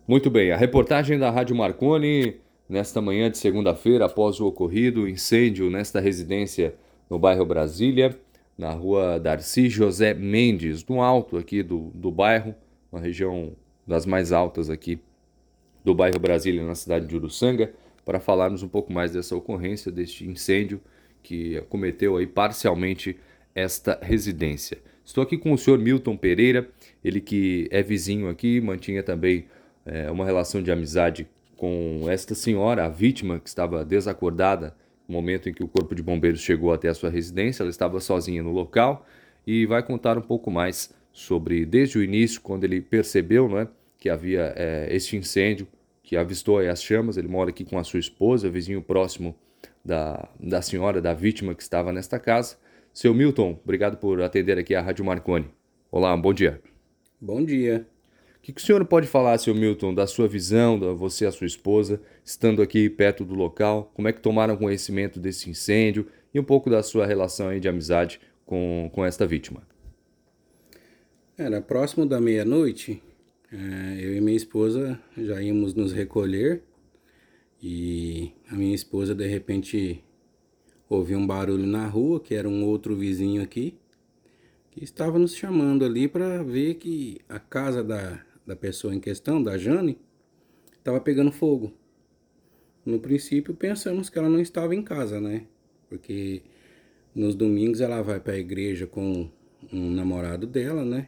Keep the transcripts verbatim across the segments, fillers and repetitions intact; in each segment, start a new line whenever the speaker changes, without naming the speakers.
Muito bem, a reportagem da Rádio Marconi, nesta manhã de segunda-feira, após o ocorrido incêndio nesta residência no bairro Brasília, na rua Darcy José Mendes, no alto aqui do, do bairro, uma região das mais altas aqui do bairro Brasília, na cidade de Uruçanga, para falarmos um pouco mais dessa ocorrência, deste incêndio que acometeu aí parcialmente esta residência. Estou aqui com o senhor Milton Pereira, ele que é vizinho aqui, mantinha também é, uma relação de amizade com esta senhora, a vítima que estava desacordada no momento em que o corpo de bombeiros chegou até a sua residência. Ela estava sozinha no local e vai contar um pouco mais sobre, desde o início, quando ele percebeu, não é, que havia é, este incêndio, que avistou aí as chamas. Ele mora aqui com a sua esposa, vizinho próximo da, da senhora, da vítima que estava nesta casa. Seu Milton, obrigado por atender aqui a Rádio Marconi. Olá, bom dia.
Bom dia.
O que, que o senhor pode falar, seu Milton, da sua visão, da você e a sua esposa, estando aqui perto do local? Como é que tomaram conhecimento desse incêndio e um pouco da sua relação aí de amizade com, com esta vítima?
Era próximo da meia-noite, eh, eu e minha esposa já íamos nos recolher e a minha esposa de repente ouviu um barulho na rua, que era um outro vizinho aqui, que estava nos chamando ali para ver que a casa da, da pessoa em questão, da Jane, estava pegando fogo. No princípio pensamos que ela não estava em casa, né? Porque nos domingos ela vai para a igreja com um namorado dela, né?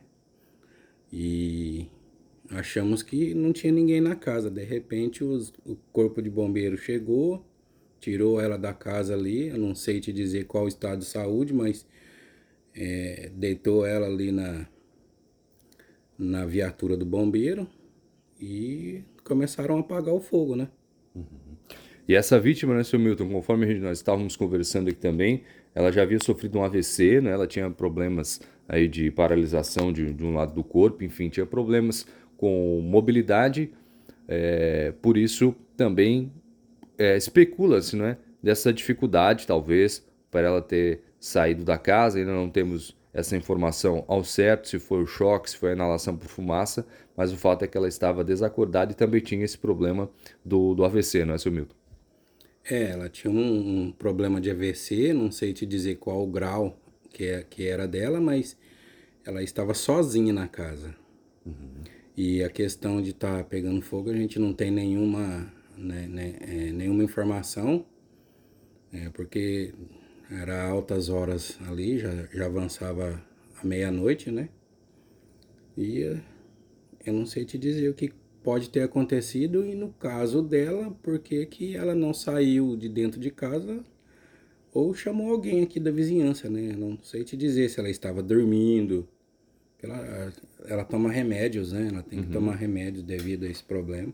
E achamos que não tinha ninguém na casa. De repente os, o corpo de bombeiro chegou, tirou ela da casa ali. Eu não sei te dizer qual o estado de saúde, mas é, deitou ela ali na, na viatura do bombeiro e começaram a apagar o fogo, né?
E essa vítima, né, seu Milton, conforme a gente, nós estávamos conversando aqui também, ela já havia sofrido um A V C, né? Ela tinha problemas aí de paralisação de, de um lado do corpo, enfim, tinha problemas com mobilidade, é, por isso também é, especula-se, né, dessa dificuldade, talvez, para ela ter saído da casa. Ainda não temos essa informação ao certo, se foi o choque, se foi a inalação por fumaça, mas o fato é que ela estava desacordada e também tinha esse problema do, do A V C, não é, seu Milton?
É, ela tinha um, um problema de A V C, não sei te dizer qual o grau que, é, que era dela, mas ela estava sozinha na casa. E a questão de estar tá pegando fogo, a gente não tem nenhuma, né, né, é, nenhuma informação, é, porque era altas horas ali, já, já avançava a meia-noite, né? E eh, eu não sei te dizer o que pode ter acontecido e no caso dela, por que que ela não saiu de dentro de casa ou chamou alguém aqui da vizinhança, né? Não sei te dizer se ela estava dormindo. Ela, ela toma remédios, né? Ela tem que
Uhum.
tomar remédios devido a esse problema.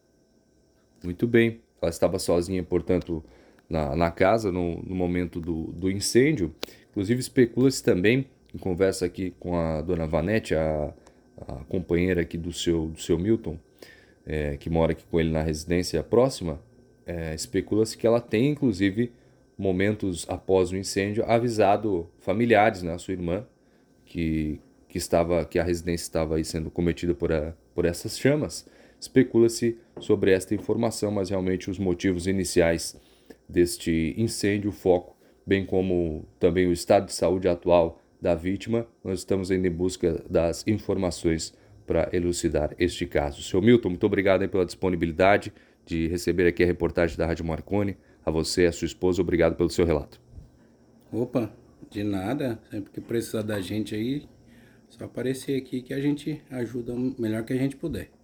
Muito bem. Ela estava sozinha, portanto, na, na casa no, no momento do, do incêndio. Inclusive, especula-se também, em conversa aqui com a dona Vanete, a, a companheira aqui do seu, do seu Milton, é, que mora aqui com ele na residência próxima, é, especula-se que ela tem, inclusive, momentos após o incêndio, avisado familiares, né, a sua irmã, que, que estava, que a residência estava aí sendo cometida por, a, por essas chamas. Especula-se sobre esta informação, mas realmente os motivos iniciais deste incêndio, o foco, bem como também o estado de saúde atual da vítima, nós estamos ainda em busca das informações para elucidar este caso. Senhor Milton, muito obrigado aí pela disponibilidade de receber aqui a reportagem da Rádio Marconi. A você e a sua esposa, obrigado pelo seu relato.
Opa, de nada. Sempre que precisar da gente aí, só aparecer aqui que a gente ajuda o melhor que a gente puder.